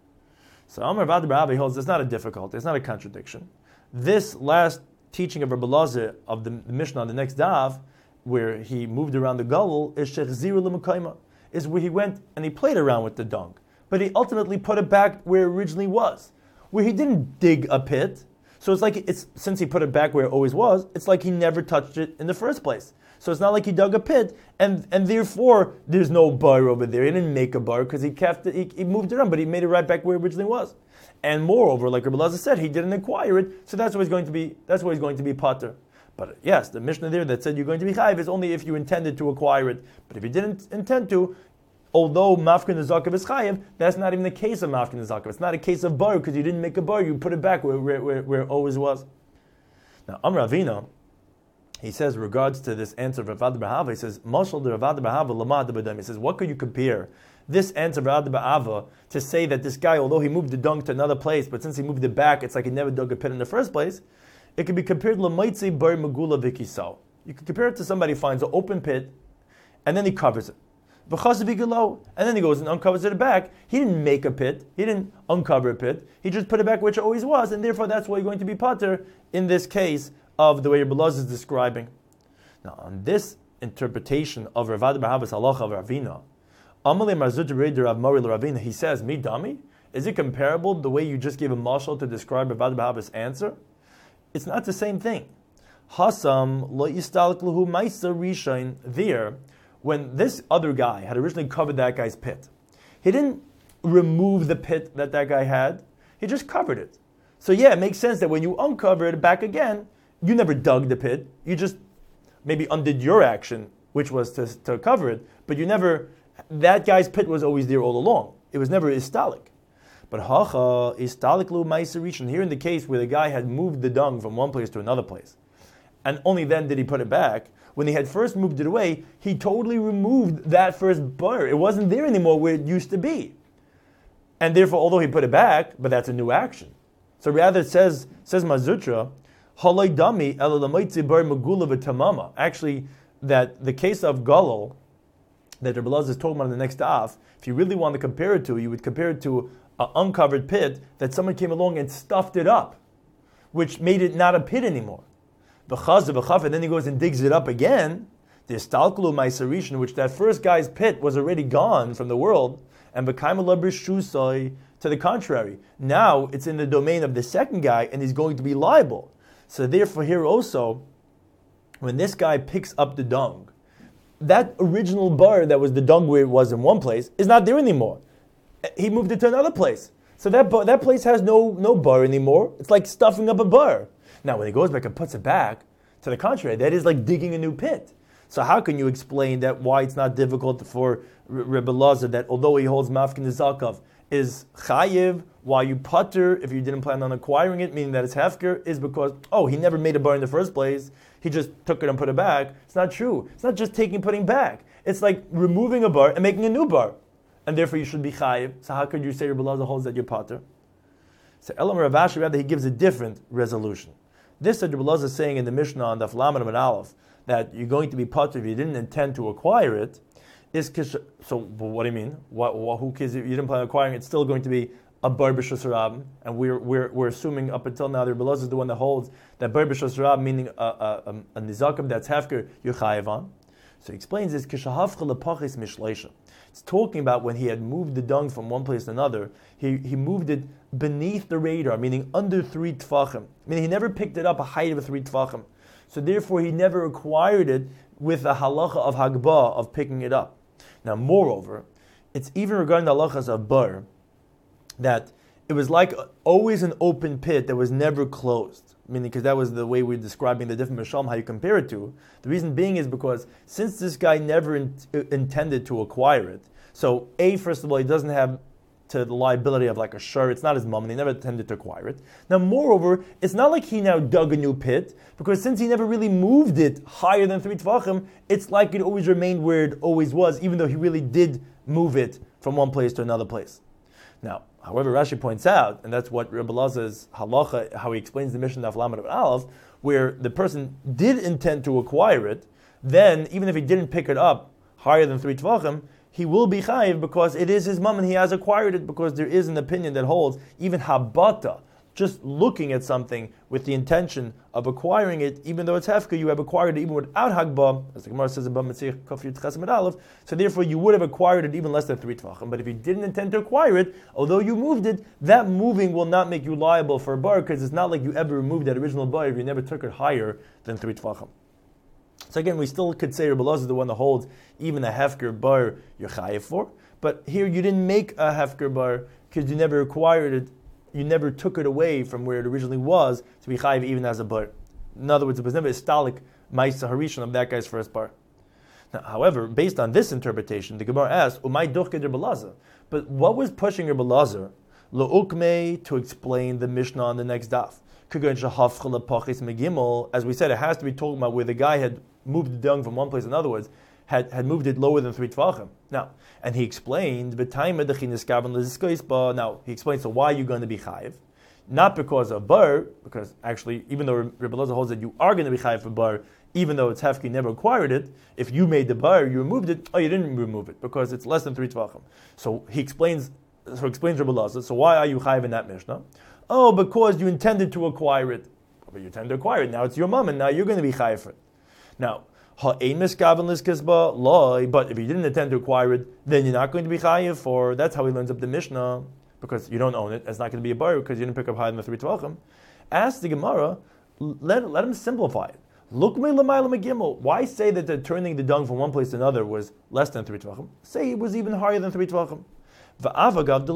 So Amar Vad Rabbi holds it's not a difficulty, it's not a contradiction. This last teaching of Rebbe Elazar of the, the Mishnah on the next daf, where he moved around the galul, is shechziru l'mekayma, is where he went and he played around with the dung, but he ultimately put it back where it originally was, where he didn't dig a pit. So it's like it's since he put it back where it always was, it's like he never touched it in the first place. So it's not like he dug a pit, and, and therefore there's no bar over there. He didn't make a bar because he kept it, he, he moved it around, but he made it right back where it originally was. And moreover, like Rebbe Elazar said, he didn't acquire it, so that's what he's going to be. That's what he's going to be potter. But yes, the Mishnah there that said you're going to be chayiv is only if you intended to acquire it. But if you didn't intend to, although mafkin nizakav is chayiv, that's not even the case of mafkin nizakav. It's not a case of bar because you didn't make a bar. You put it back where where, where, where it always was. Now, Amar Avina, he says regards to this answer of Ravad Bahava, he says Mashal de Ravad Bahava lamad b'dam. He says what could you compare this answer of Ravad Bahava to say that this guy, although he moved the dung to another place, but since he moved it back, it's like he never dug a pit in the first place. It can be compared to Lamaitzi bar Megula Vikisau. You can compare it to somebody who finds an open pit and then he covers it. And then he goes and uncovers it back. He didn't make a pit. He didn't uncover a pit. He just put it back where it always was, and therefore that's why you're going to be potter in this case of the way Rebbe Elazar is describing. Now, on this interpretation of Ravad Bahava's halacha of Ravina, Amalei Marzut Reder Rav Mori Ravina, he says, "Mi dami, is it comparable the way you just gave a mashal to describe Ravad Bahava's answer? It's not the same thing. Hasam lo yistalek lahu ma'isa rishain there." When this other guy had originally covered that guy's pit, he didn't remove the pit that that guy had, he just covered it. So yeah, it makes sense that when you uncover it back again, you never dug the pit, you just maybe undid your action, which was to, to cover it, but you never, that guy's pit was always there all along. It was never istalik. But hacha, istalik lu ma'isa rishon, here in the case where the guy had moved the dung from one place to another place, and only then did he put it back. When he had first moved it away, he totally removed that first bar. It wasn't there anymore where it used to be. And therefore, although he put it back, but that's a new action. So rather it says, says Mazutra, Halay dami elalamitzi bar megula v'tamama. Actually, that the case of Galil, that Rebbe Elazar is talking about in the next daf, if you really want to compare it to, you would compare it to an uncovered pit that someone came along and stuffed it up, which made it not a pit anymore. And then he goes and digs it up again. The Istalkulu Maisarishan, which that first guy's pit was already gone from the world, and to the contrary, now it's in the domain of the second guy, and he's going to be liable. So therefore, here also, when this guy picks up the dung, that original bar that was the dung where it was in one place is not there anymore. He moved it to another place. So that bar, that place has no, no bar anymore. It's like stuffing up a bar. Now, when he goes back and puts it back, to the contrary, that is like digging a new pit. So how can you explain that why it's not difficult for Rebbe Elazar that although he holds mafkin zakov is chayiv, while you putter if you didn't plan on acquiring it, meaning that it's hefker, is because, oh, he never made a bar in the first place, he just took it and put it back. It's not true. It's not just taking and putting back. It's like removing a bar and making a new bar. And therefore you should be chayiv. So how could you say Rebbe Elazar holds that you're putter? So Elam Rav Ashi, rather, he gives a different resolution. This that Rebbe Elazar is saying in the Mishnah on Daf Lamed Amud Aleph, that you're going to be potter if you didn't intend to acquire it, is kish- so. What do you mean? What, what, who cares if you didn't plan on acquiring it? It's still going to be a bar b'Rishus Harabim, and we're we're we're assuming up until now that Rebbe Elazar is the one that holds that bar b'Rishus Harabim, meaning a, a, a, a nizakim that's hefker you're chayiv on. So he explains this, it's talking about when he had moved the dung from one place to another, he, he moved it beneath the radar, meaning under three tfachim. Meaning he never picked it up a height of three tfachim. So therefore he never acquired it with the halacha of hagbah, of picking it up. Now moreover, it's even regarding the halachas of bar, that it was like always an open pit that was never closed. Meaning, because that was the way we we're describing the different Mishlam, how you compare it to. The reason being is because since this guy never in, uh, intended to acquire it, so A, first of all, he doesn't have to the liability of like a shur, it's not his mum, and he never intended to acquire it. Now, moreover, it's not like he now dug a new pit, because since he never really moved it higher than three tvachim, it's like it always remained where it always was, even though he really did move it from one place to another place. Now, however, Rashi points out, and that's what Rebbe Lazar's halacha, how he explains the mission of Lamed of Aleph, where the person did intend to acquire it, then even if he didn't pick it up higher than three tvachim, he will be chayiv because it is his mum and he has acquired it, because there is an opinion that holds even habata, just looking at something with the intention of acquiring it, even though it's hefka, you have acquired it even without hagbah, as the Gemara says in Bamitzich Kaf Yud Ches Amud Aleph. So therefore, you would have acquired it even less than three tvachim. But if you didn't intend to acquire it, although you moved it, that moving will not make you liable for a bar, because it's not like you ever removed that original bar if you never took it higher than three tvachim. So again, we still could say Rebbe Lazar is the one that holds even a hefker bar you're chayiv for. But here you didn't make a hefker bar because you never acquired it. You never took it away from where it originally was to be chayiv even as a bar. In other words, it was never a stalik ma'isa harishon of that guy's first bar. Now, however, based on this interpretation, the Gemara asks, "Umay duchked Rebbe Lazar?" But what was pushing Rebbe Lazar le'ukmei to explain the Mishnah on the next daf? As we said, it has to be talking about where the guy had moved the dung from one place. In other words, had, had moved it lower than three tvachim. Now, and he explained, now, he explains, so why are you going to be chayiv? Not because of bar, because actually, even though Rebbe Lazar holds that you are going to be chayiv for bar, even though it's hefki, you never acquired it, if you made the bar, you removed it, oh, you didn't remove it, because it's less than three tvachim. So he explains, so explains Rebbe Lazar, so why are you chayiv in that Mishnah? Oh, because you intended to acquire it. But you intended to acquire it, now it's your mum, and now you're going to be chayiv for it. Now, but if you didn't intend to acquire it, then you're not going to be chayiv for. That's how he learns up the Mishnah, because you don't own it. It's not going to be a bar because you didn't pick up higher than the three tvachim. Ask the Gemara, let, let him simplify it. Look me l'mayla megimel. Why say that the turning the dung from one place to another was less than three tvachim? Say it was even higher than three tvachim. And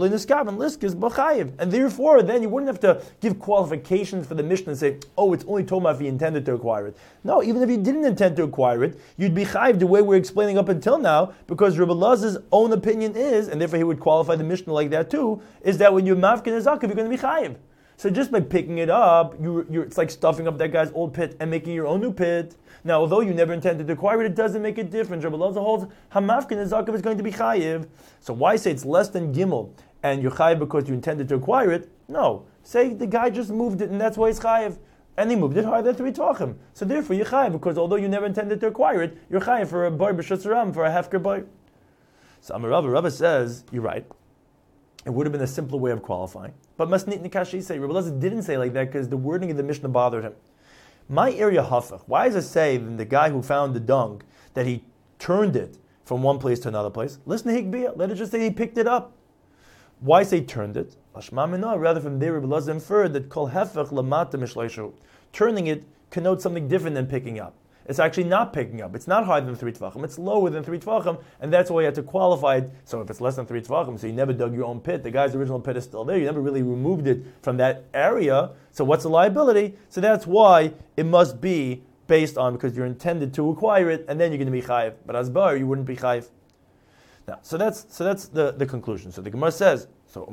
therefore, then you wouldn't have to give qualifications for the Mishnah and say, oh, it's only told if he intended to acquire it. No, even if he didn't intend to acquire it, you'd be chayiv the way we're explaining up until now, because Rebbe Lazar's own opinion is, and therefore he would qualify the Mishnah like that too, is that when you're mafkin azakav, you're going to be chayiv. So just by picking it up, you're, you're, it's like stuffing up that guy's old pit and making your own new pit. Now, although you never intended to acquire it, it doesn't make a difference. Rebbe Lazar holds hamafkin azakav is going to be chayiv. So why say it's less than gimel and you're chayiv because you intended to acquire it? No, say the guy just moved it and that's why he's chayiv, and he moved it higher than three tvachim. So therefore you're chayiv because although you never intended to acquire it, you're chayiv for a bar b'shus ram, for a hefker bar. So Amar Rava, Rava says you're right. It would have been a simpler way of qualifying. But Masnit Nikashi say, Rebbe Lazar didn't say like that because the wording of the Mishnah bothered him. My area hafach, why does it say that the guy who found the dung, that he turned it from one place to another place? Listen to Higbiyah, let it just say he picked it up. Why say turned it? Rather from there, Rebbe Lazar inferred that kol hefach lamata mishleishu. Turning it connotes something different than picking up. It's actually not picking up. It's not higher than three tvachim. It's lower than three tvachim, and that's why you had to qualify it. So if it's less than three tvachim, so you never dug your own pit. The guy's original pit is still there. You never really removed it from that area. So what's the liability? So that's why it must be based on, because you're intended to acquire it, and then you're going to be chayiv. But as bar, you wouldn't be chayiv. Now, so that's so that's the, the conclusion. So the Gemara says, so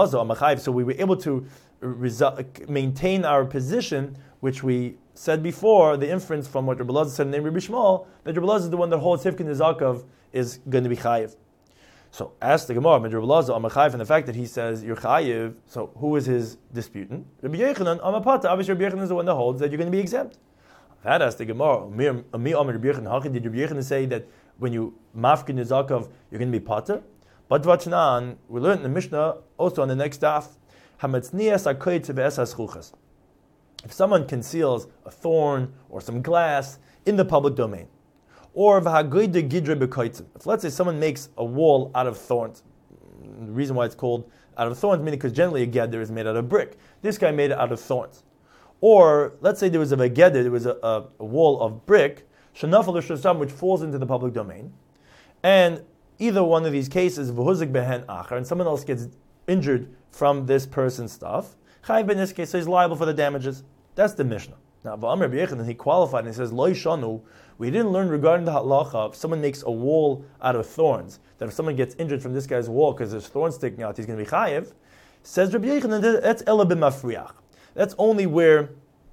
so we were able to resu- maintain our position, which we said before, the inference from what Rebbe Lazar said in the name of Rebbe Shmuel, that Rebbe Lazar is the one that holds Hifkin Nizakov is going to be chayiv. So ask the Gemara, Rebbe Lazar, am chayiv, and the fact that he says you're chayiv, so who is his disputant? Rebbe Yechanan, am apata. Obviously Rebbe Yechanan is the one that holds that you're going to be exempt. That asked the Gemara, did Rebbe Yechanan say that when you mafkin Nizakov, you're going to be pater? But Vachnan, we learned in the Mishnah, also on the next daf, Hamatznias akoyt ve'esas chuchas. If someone conceals a thorn or some glass in the public domain, Or v'hagoyde gidre b'koitzim. If let's say someone makes a wall out of thorns, the reason why it's called out of thorns, meaning because generally a gedder is made out of brick. This guy made it out of thorns. Or let's say there was a gedder, there was a, a, a wall of brick, shenafal l'shosam, which falls into the public domain, and either one of these cases, v'huzik behen achar, and someone else gets injured from this person's stuff, Chayiv in this case, so he's liable for the damages. That's the Mishnah. Now, V'amr B'yechanan, he qualified and he says, Lo yishanu, we didn't learn regarding the halacha, if someone makes a wall out of thorns, that if someone gets injured from this guy's wall because there's thorns sticking out, he's going to be Chayiv. Says Rabbi Yechanan, that's ela b'mafriach. That's only where,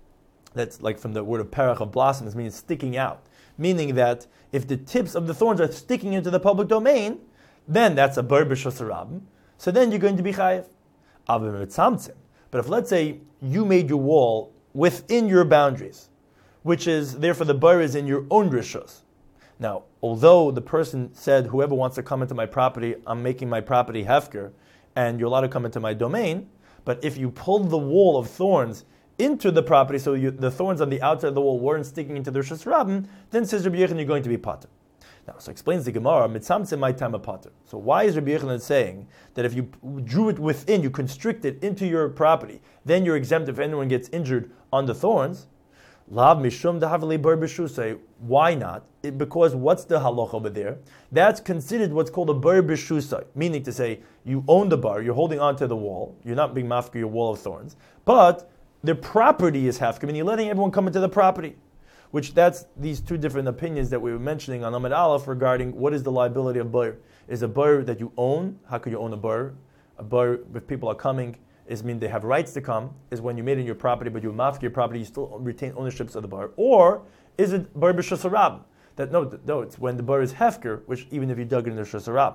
that's like from the word of parach of blossoms, means sticking out. Meaning that if the tips of the thorns are sticking into the public domain, then that's a bar b'shus harabim. So then you're going to be Chayiv. Avim mitzamtzim. But if, let's say, you made your wall within your boundaries, which is, therefore, the bar is in your own rishus. Now, although the person said, whoever wants to come into my property, I'm making my property hefker, and you're allowed to come into my domain, but if you pulled the wall of thorns into the property, so you, the thorns on the outside of the wall weren't sticking into the rishus rabim, then says Rabbi Yechanan, you're going to be pater. Now, so explains the Gemara, mitzamtzim my time a pater. So why is Rabbi Yechanan saying that if you drew it within, you constrict it into your property, then you're exempt if anyone gets injured on the thorns? Lav mishum dahavli bar b'shusay. Why not? It, because what's the halacha over there? That's considered what's called a bar b'shusay, meaning to say you own the bar, you're holding onto the wall, you're not being mafka your wall of thorns, but the property is hafka, and you're letting everyone come into the property. Which that's these two different opinions that we were mentioning on Amud Aleph regarding what is the liability of bar. Is a bar that you own? How could you own a bar? A bar, if people are coming, is mean they have rights to come. Is when you made it in your property, but you mafka your property, you still retain ownerships of the bar. Or is it bar b'shus harabim? That no, no, it's when the bar is hefker, which even if you dug it in the shus harabim.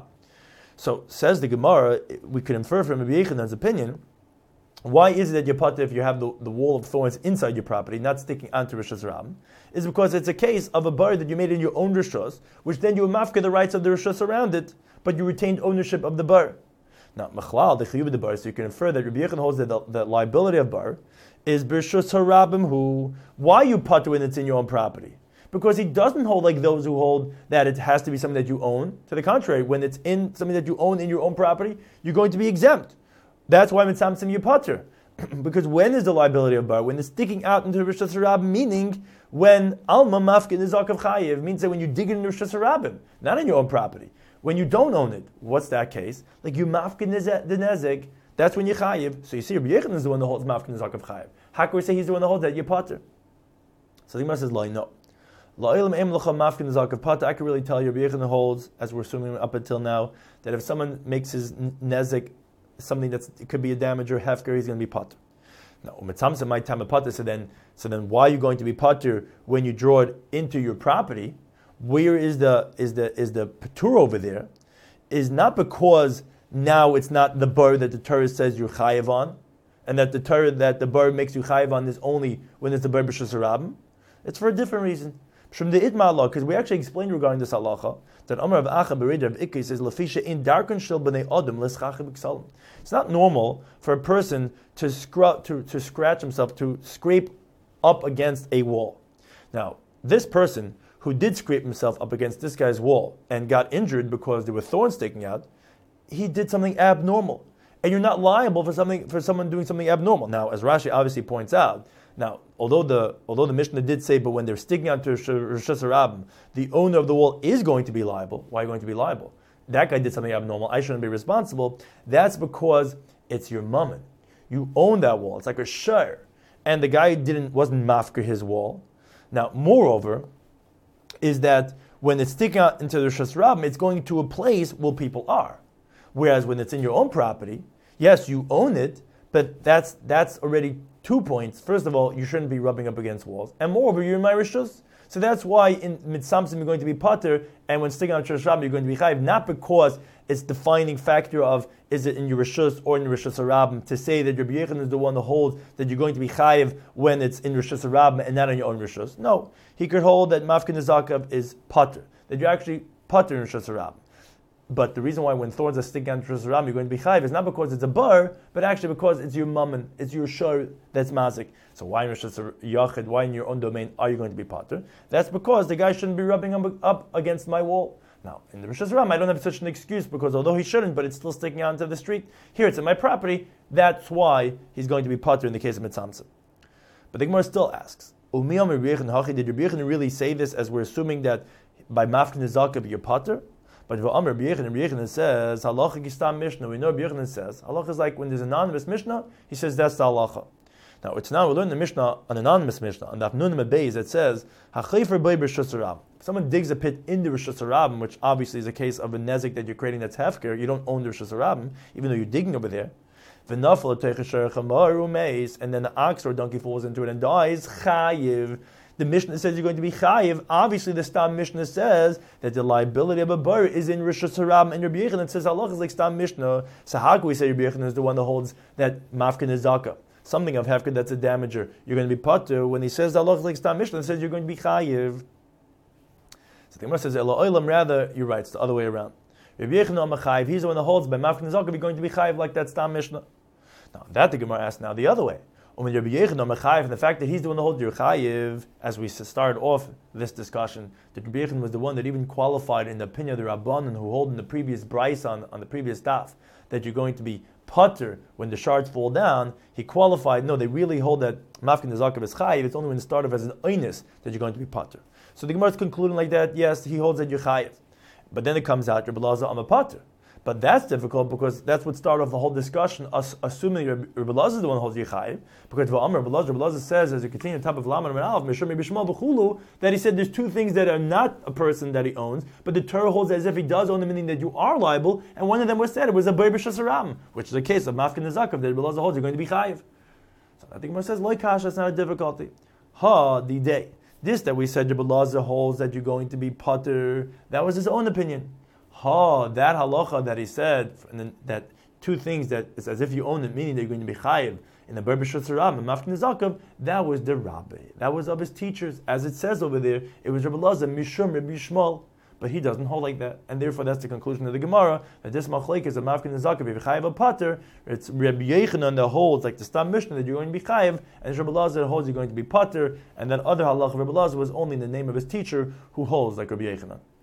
So says the Gemara, we could infer from Rabbi Yechanan's opinion. Why is it that you're pater if you have the, the wall of thorns inside your property, not sticking onto Rishus Harabim? Is because it's a case of a bar that you made in your own Rishus, which then you mafka the rights of the Rishus around it, but you retained ownership of the bar. Now, Machlal, the Chiyuv of the bar, so you can infer that Rabbi Yechon holds that the, the liability of bar is Rishus Harabim who, why you pater when it's in your own property? Because he doesn't hold like those who hold that it has to be something that you own. To the contrary, when it's in something that you own in your own property, you're going to be exempt. That's why mitzamtzim you pater. Because when is the liability of bar? When it's sticking out into Rishus Harabim, meaning when alma mafkin is zakav chayiv, means that when you dig it into Rishus Harabim, not in your own property. When you don't own it, what's that case? Like you mafkin the nezek, that's when you chayiv. So you see, Rabbi Yechon is the one that holds mafkin zakav chayiv. How can we say he's the one that holds that you pater? So the Gemara says, "Lo, no." I can really tell you, Rabbi Yechon holds, as we're assuming up until now, that if someone makes his nezek something that's it could be a damage or hefker, he's going to be pater. Now, umetzamtzim my time a pater. So then, so then, why are you going to be pater when you draw it into your property? Where is the is the is the patur over there? Is not because now it's not the bar that the Torah says you're chayiv on, and that the Torah that the bar makes you chayiv on is only when it's the bar b'shus harabim. It's for a different reason. From the Itma Allah, because we actually explained regarding this halacha that Amar of Acha Bereder of Ikki says Lafisha in darkon shel b'nei adam l'schachim b'ksalim. It's not normal for a person to, scru- to to scratch himself, to scrape up against a wall. Now, this person who did scrape himself up against this guy's wall and got injured because there were thorns sticking out, he did something abnormal, and you're not liable for something for someone doing something abnormal. Now, as Rashi obviously points out. Now, although the although the Mishnah did say, but when they're sticking out to Rishus Harabim, the owner of the wall is going to be liable. Why are you going to be liable? That guy did something abnormal. I shouldn't be responsible. That's because it's your mammon. You own that wall. It's like a shire, and the guy didn't wasn't mafker his wall. Now, moreover, is that when it's sticking out into the Rishus Harabim, it's going to a place where people are. Whereas when it's in your own property, yes, you own it, but that's that's already two points. First of all, you shouldn't be rubbing up against walls. And moreover, you're in my rishus. So that's why in mitzamtzim you're going to be pater, and when sticking out Rishus Harabim you're going to be chayiv, not because it's defining factor of is it in your rishus or in Rishus Harabim, to say that Rabbi Yechon is the one that holds that you're going to be chayiv when it's in Rishus Harabim and not in your own rishus. No, he could hold that mafkin zakav is pater, that you're actually pater in Rishus Harabim. But the reason why when thorns are sticking on Rishus Harabim, you're going to be chayiv is not because it's a bar, but actually because it's your mammon, it's your shor that's mazik. So why in Rishus Yachid, why in your own domain are you going to be potter? That's because the guy shouldn't be rubbing up against my wall. Now, in the Rishus Harabim, I don't have such an excuse because although he shouldn't, but it's still sticking out into the street. Here, it's in my property. That's why he's going to be potter in the case of Mitzamtzim. But the Gemara still asks, did Rabbi Yechon really say this as we're assuming that by Mafkin Zakav you're potter? But Rabbi Yechon says, halacha gistam mishnah. We know Rabbi Yechon says, halacha is like when there's an anonymous mishnah, he says that's the halacha. Now, it's now we learn the mishnah, an anonymous mishnah, on the Afnun Beis that says, hachayfer b'ei b'Rishus Harabim. If someone digs a pit in the Rishus Harabim, which obviously is a case of a nezik that you're creating that's hefker, you don't own the Rishus Harabim, even though you're digging over there, v'nafal teichasher chamaru meis, and then the ox or donkey falls into it and dies, chayiv. The Mishnah says you're going to be chayiv. Obviously, the Stam Mishnah says that the liability of a bar is in Rishus Harabim and Rabbi Yechon. It says Allah is like Stam Mishnah. So how can we say Rabbi Yechon is the one that holds that mafkin is zakah? Something of hefker that's a damager. You're going to be potter. When he says Allah is like Stam Mishnah, it says you're going to be chayiv. So the Gemara says Elo olam, rather you're right. It's the other way around. Rabbi Yechon am chayiv. He's the one that holds by mafkin zakah. You're going to be chayiv like that Stam Mishnah. Now that the Gemara asks now the other way. And the fact that he's the one that holds your chayiv, as we started off this discussion, that Rabbi Yechon was the one that even qualified in the opinion of the Rabbanan who hold in the previous bryce on, on the previous daf, that you're going to be potter when the shards fall down. He qualified, no, they really hold that mafkin zakav is chayiv, it's only when it started as an oinus that you're going to be potter. So the Gemara is concluding like that, yes, he holds that you're chayiv. But then it comes out, Rabbi Lazar, I'm a potter. But that's difficult because that's what started off the whole discussion, us assuming Rabbi Lazar is the one who holds Yechayiv. Because Rabbi Lazar, Rabbi Lazar says, as you continue on top of Laman and Aleph, that he said there's two things that are not a person that he owns, but the Torah holds as if he does own them, meaning that you are liable, and one of them was said, it was a B'ei B'Rishus Harabim, which is a case of Mafkin Zakav, that Rabbi Lazar holds, you're going to be Chayiv. So I think Gemara says, Loi Kasha, that's not a difficulty. Ha, the day. This that we said Rabbi Lazar holds that you're going to be Potter, that was his own opinion. Ha, that halacha that he said, and then that two things that it's as if you own it, meaning that you're going to be chayiv in the B'ei B'Rishus Harabim and Mafkin Zakav, that was the Rabbi. That was of his teachers. As it says over there, it was Rabbi Lazar, Mishum, Rabbi Yishmael. But he doesn't hold like that. And therefore that's the conclusion of the Gemara, that this machlek is a Mafkin Zakav, if chayiv a pater, it's Rabbi Yechanan that holds, like the Stam Mishnah, that you're going to be chayiv, and Rabbi Lazar holds you're going to be pater, and then other halacha Rabbi Lazar was only in the name of his teacher, who holds like Rabbi Yechanan.